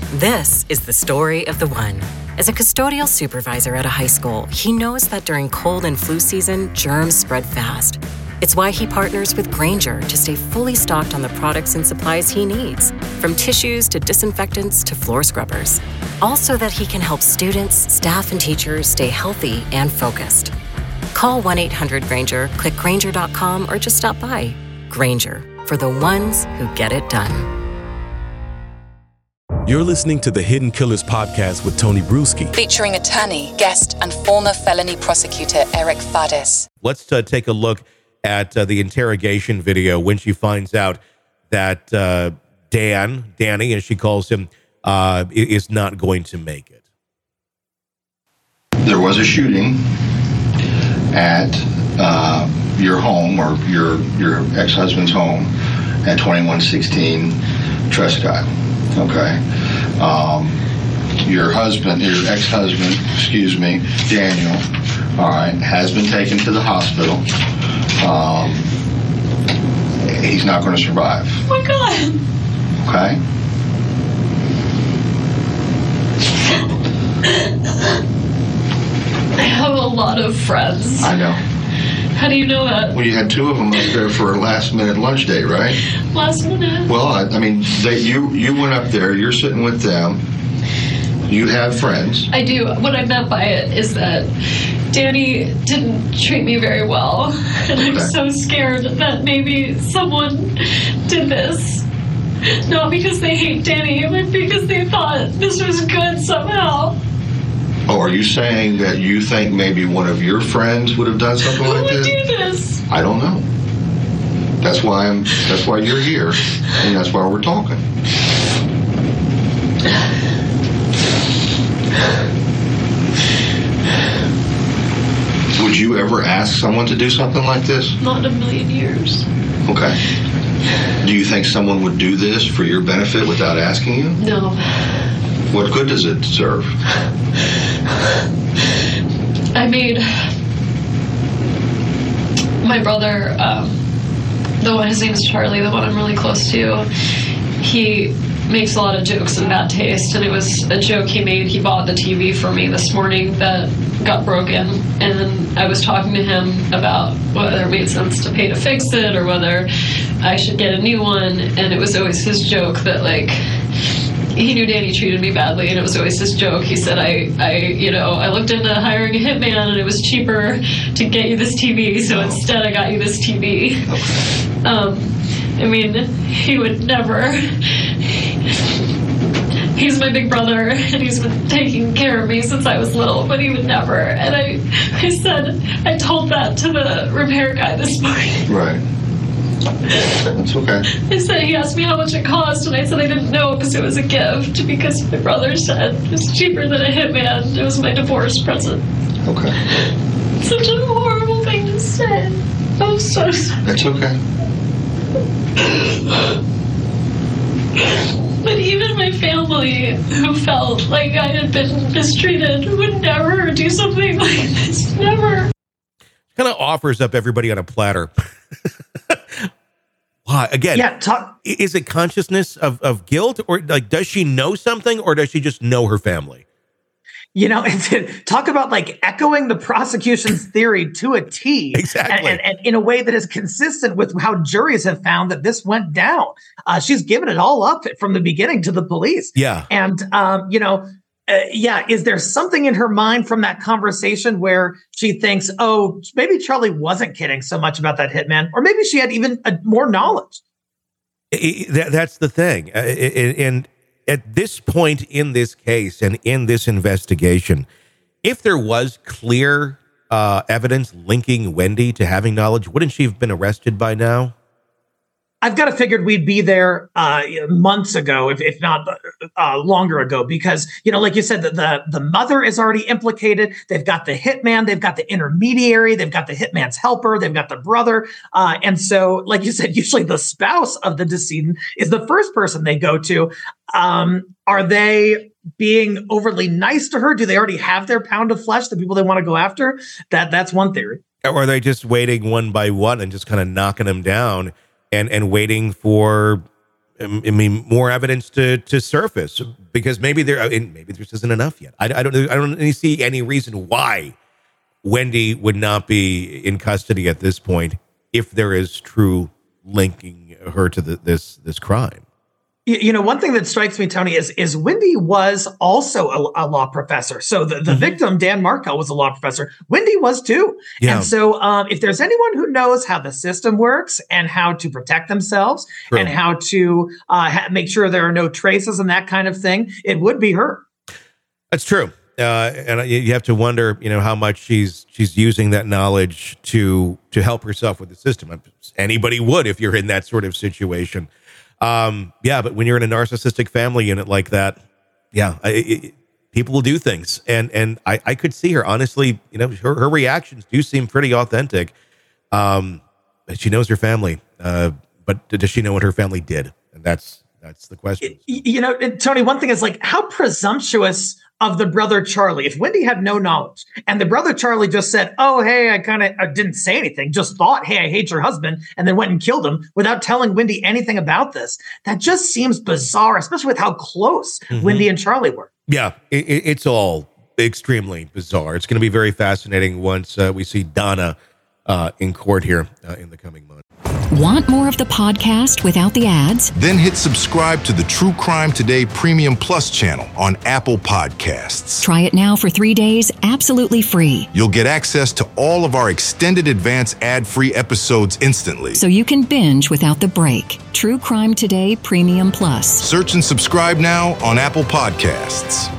This is the story of the one. As a custodial supervisor at a high school, he knows that during cold and flu season, germs spread fast. It's why he partners with Grainger to stay fully stocked on the products and supplies he needs, from tissues to disinfectants to floor scrubbers. All so that he can help students, staff, and teachers stay healthy and focused. Call 1-800-GRAINGER, click Grainger.com, or just stop by. Grainger, for the ones who get it done. You're listening to the Hidden Killers podcast with Tony Bruschi, featuring attorney, guest, and former felony prosecutor Eric Fadis. Let's take a look at the interrogation video when she finds out that Danny, as she calls him, is not going to make it. There was a shooting at your home, or your ex-husband's home, at 2116 Trescott. Okay. Your ex-husband, Daniel, all right, has been taken to the hospital. He's not going to survive. Oh my God. Okay. I have a lot of friends. I know. How do you know that? Well, you had two of them up there for a last-minute lunch date, right? Last minute? Well, I mean, you went up there. You're sitting with them. You have friends. I do. What I meant by it is that Danny didn't treat me very well, and I'm so scared that maybe someone did this. Not because they hate Danny, but because they thought this was good somehow. Oh, are you saying that you think maybe one of your friends would have done something like this? Who would do this? I don't know. That's why you're here, and that's why we're talking. Would you ever ask someone to do something like this? Not in a million years. Okay. Do you think someone would do this for your benefit without asking you? No. What good does it serve? I made my brother, his name is Charlie, the one I'm really close to. He makes a lot of jokes in bad taste, and it was a joke he made. He bought the TV for me this morning that got broken, and I was talking to him about whether it made sense to pay to fix it or whether I should get a new one, and it was always his joke that, like, he knew Danny treated me badly, and it was always his joke. He said, I looked into hiring a hitman, and it was cheaper to get you this TV, so instead I got you this TV. I mean, he would never. He's my big brother, and he's been taking care of me since I was little, but he would never. And I told that to the repair guy this morning. Right. That's okay. He asked me how much it cost, and I said I didn't know because it was a gift, because my brother said it was cheaper than a hitman. It was my divorce present. Okay. Such a horrible thing to say. I'm so sorry. That's okay. But even my family, who felt like I had been mistreated, would never do something like this. Never. Kind of offers up everybody on a platter. Why? Again, is it consciousness of guilt, or like, does she know something, or does she just know her family? You know, talk about like echoing the prosecution's theory to a T. Exactly. And in a way that is consistent with how juries have found that this went down. She's given it all up from the beginning to the police. Yeah. And, is there something in her mind from that conversation where she thinks, oh, maybe Charlie wasn't kidding so much about that hitman, or maybe she had even more knowledge? That's the thing. And at this point in this case and in this investigation, if there was clear evidence linking Wendy to having knowledge, wouldn't she have been arrested by now? I've got to figured we'd be there months ago, if not longer ago, because, like you said, the mother is already implicated. They've got the hitman, they've got the intermediary, they've got the hitman's helper, they've got the brother. And so, like you said, usually the spouse of the decedent is the first person they go to. Are they being overly nice to her? Do they already have their pound of flesh, the people they want to go after? That's one theory. Or are they just waiting one by one and just kind of knocking them down? And waiting for I mean, more evidence to surface, because maybe this isn't enough yet. I don't see any reason why Wendy would not be in custody at this point if there is true linking her to this crime. You know, one thing that strikes me, Tony, is Wendy was also a law professor. So the victim, Dan Markel, was a law professor. Wendy was too. Yeah. And so if there's anyone who knows how the system works and how to protect themselves and how to make sure there are no traces and that kind of thing, it would be her. That's true. And you have to wonder, how much she's using that knowledge to help herself with the system. Anybody would if you're in that sort of situation. But when you're in a narcissistic family unit like that, people will do things. And I could see her, honestly, her reactions do seem pretty authentic. She knows her family, but does she know what her family did? And that's the question. Tony, one thing is, like, how presumptuous of the brother Charlie. If Wendy had no knowledge and the brother Charlie just said, oh, hey, I didn't say anything, just thought, hey, I hate your husband, and then went and killed him without telling Wendy anything about this. That just seems bizarre, especially with how close Wendy and Charlie were. Yeah, it's all extremely bizarre. It's going to be very fascinating once we see Donna in court here in the coming months. Want more of the podcast without the ads? Then hit subscribe to the True Crime Today Premium Plus channel on Apple Podcasts. Try it now for 3 days, absolutely free. You'll get access to all of our extended advance ad-free episodes instantly, so you can binge without the break. True Crime Today Premium Plus. Search and subscribe now on Apple Podcasts.